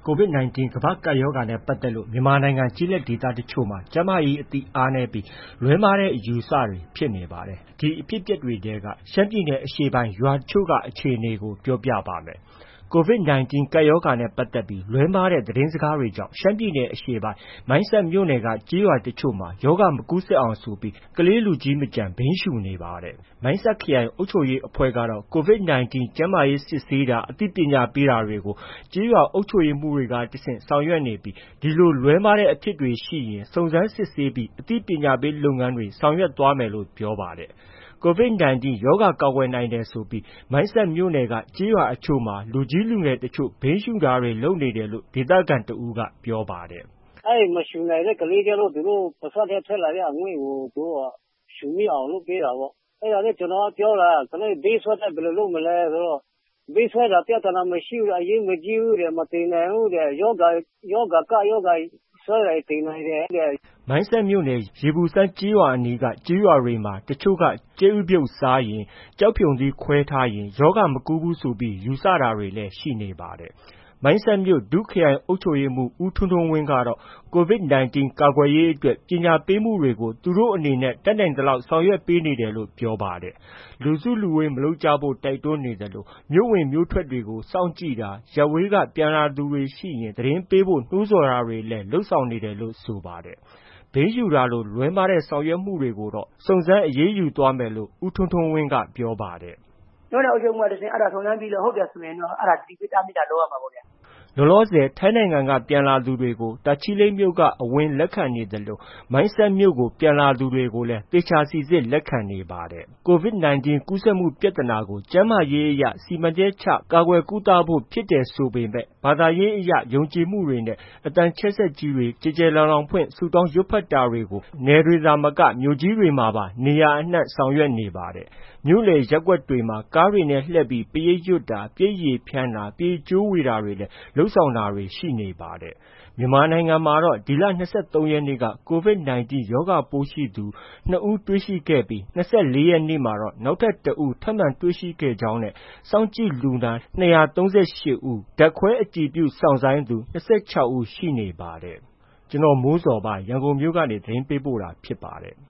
COVID-19 ကမ္ဘာ့ကပ်ရောဂါနဲ့ပတ်သက်လို့မြန်မာနိုင်ငံကျေးလက်ဒေသတချို့မှာကျန်းမာရေးအသိအားနည်းပြီးလွဲမှားတဲ့အယူအဆတွေဖြစ်နေပါတယ်။ ဒီအဖြစ်အပျက်တွေထဲကရှမ်းပြည်နယ်အရှေ့ပိုင်းရွာတချို့ကအခြေအနေကိုပြောပြပါမယ်။ COVID-19 ကပ်ရောဂါနဲ့ပတ်သက်ပြီးလွဲမှားတဲ့သတင်းစကားတွေကြောင့်ရှမ်းပြည်နယ်အရှေ့ပိုင်း မိုင်းဆတ်မြို့နယ်ကကျေးရွာတချို့မှာ ရောဂါမကူးစက်အောင်ဆိုပြီး ကလေးလူကြီးမကျန်ဘိန်းရှုနေပါတယ်။ မိုင်းဆတ်ခရိုင်အုပ်ချုပ်ရေးအဖွဲ့ကတော့ COVID-19 ကျန်းမာရေးစစ်ဆေးတာ၊ အသိပညာပေးတာတွေကို ကျေးရွာအုပ်ချုပ်ရေးမှူးတွေကတဆင့်ဆောင်ရွက်နေပြီး ဒီလိုလွဲမှားတဲ့အဖြစ်တွေရှိရင် စုံစမ်းစစ်ဆေးပြီး အသိပညာပေးလုပ်ငန်းတွေဆောင်ရွက်သွားမယ်လို့ ပြောပါတယ်။ COVID-19 ရောဂါကာကွယ်နိုင်တယ်ဆိုပြီး မိုင်းဆတ်မြို့နယ်က ကျေးရွာအချို့မှာ လူကြီးလူငယ်တချို့ ဘိန်းရှုတာတွေလုပ်နေတယ်လို့ ဒေသခံတဦးက ပြောပါတယ်။ “မရှုနိုင်တဲ့ကလေးကျတော့ သူတို့ပါးစပ်ထဲထည့်လာတဲ့အငွေ့ကို ရှုမိအောင်လုပ်ပေးတာပေါ့။ အဲဒါနဲ့ ကျနော်ကပြောတာ ကလေးဘိန်းစွဲတယ်ဘယ်လိုလုပ်မလဲဆိုတော့ ဘိန်းစွဲတာပြဿနာမရှိဘူးတဲ့။ အရေးမကြီးဘူးတဲ့။ မသေနိုင်ဘူးတဲ့။ ကပ်ရောဂါစွဲတယ်သေနိုင်တယ်တဲ့။ ” မိုင်းဆတ်မြို့နယ် ရေပူစမ်းကျေးရွာအနီးက ကျေးရွာတွေမှာ တချို့က ကြက်ဥပြုတ်စားရင်၊ ကျောက်ဖရုံသီးခွဲထားရင် ရောဂါမကူးဘူးဆိုပြီး ယူဆတာတွေလည်း ရှိနေပါတယ်။ မိုင်းဆတ်မြို့ ဒုခရိုင်အုပ်ချုပ်ရေးမှူး ဦးထွန်းထွန်းဝင်းကတော့ COVID-19 ကာကွယ်ရေးအတွက် ပညာပေးမှုတွေကို သူတို့အနေနဲ့ တတ်နိုင်သလောက်ဆောင်ရွက်ပေးနေတယ်လို့ ပြောပါတယ်။ လူစုလူဝေးမလုပ်ကြဖို့ တိုက်တွန်းနေသလို မြို့ဝင်မြို့ထွက်တွေကို စောင့်ကြည့်တာ၊ ရပ်ဝေးက ပြန်လာသူတွေရှိရင် သတင်းပေးဖို့ နှိုးဆော်တာတွေလည်း လုပ်ဆောင်နေတယ်လို့ ဆိုပါတယ်။ ဘိန်းရှုတာလို လွဲမှားတဲ့ဆောင်ရွက်မှုတွေကိုတော့ စုံစမ်းအရေးယူသွားမယ်လို့ ဦးထွန်းထွန်းဝင်းက ပြောပါတယ်။ “မြို့နယ်အုပ်ချုပ်ရေးမှူးကတဆင့် စုံစမ်းပြီးတော့ ဟုတ်တယ်ဆိုရင်တော့ သတိပေးတားမြစ်တာလုပ်ရမှာပေါ့ဗျာ။” လောလောဆယ် ထိုင်းနိုင်ငံက ပြန်လာသူတွေကို တာချီလိတ်မြို့က အဝင်လက်ခံနေသလို မိုင်းဆတ်မြို့ကို ပြန်လာသူတွေကိုလည်း သေချာစိစစ်လက်ခံနေပါတယ်။ COVID-19 ကူးစက်မှုပြဿနာကို ကျန်းမာရေးအရ စီမံချက်ချ ကာကွယ်ကုသဖို့ဖြစ်တယ်ဆိုပေမဲ့ ဘာသာရေးအရ ယုံကြည်မှုတွေနဲ့ အသံချဲ့စက်ကြီးတွေ ကျယ်ကျယ်လောင်လောင်ဖွင့် ဆုတောင်းရွတ်ဖက်တာတွေကို နယ်တွေသာမက မြို့ကြီးတွေမှာပါ နေရာအနှံ့ဆောင်ရွက်နေပါတယ်။ မြို့လယ်ရပ်ကွက်တွေမှာ ကားတွေနဲ့လှည့်ပြီး ပရိတ်ရွတ်တာ၊ ပြည့်ရည်ဖျန်းတာ၊ ပြေကြိုးဝေတာတွေလည်း လုပ်ဆောင်တာတွေ ရှိနေပါတယ်။ မြန်မာနိုင်ငံမှာတော့ ဒီလ ၂၃ ရက်နေ့က COVID-19 ရောဂါပိုးရှိသူ ၂ ဦးတွေ့ရှိခဲ့ပြီး ၂၄ ရက်နေ့မှာတော့ နောက်ထပ် တစ်ဦးထပ်မံတွေ့ရှိခဲ့ကြောင်းနဲ့ စောင့်ကြည့်လူနာ ၂၃၈ ဦး၊ ဓာတ်ခွဲအတည်ပြုစောင့်ဆိုင်းသူ ၂၆ ဦး ရှိနေပါတယ်။ ကျွန်တော်မိုးဇော်ပါ ရန်ကုန်မြို့ကနေ သတင်းပေးပို့တာဖြစ်ပါတယ်။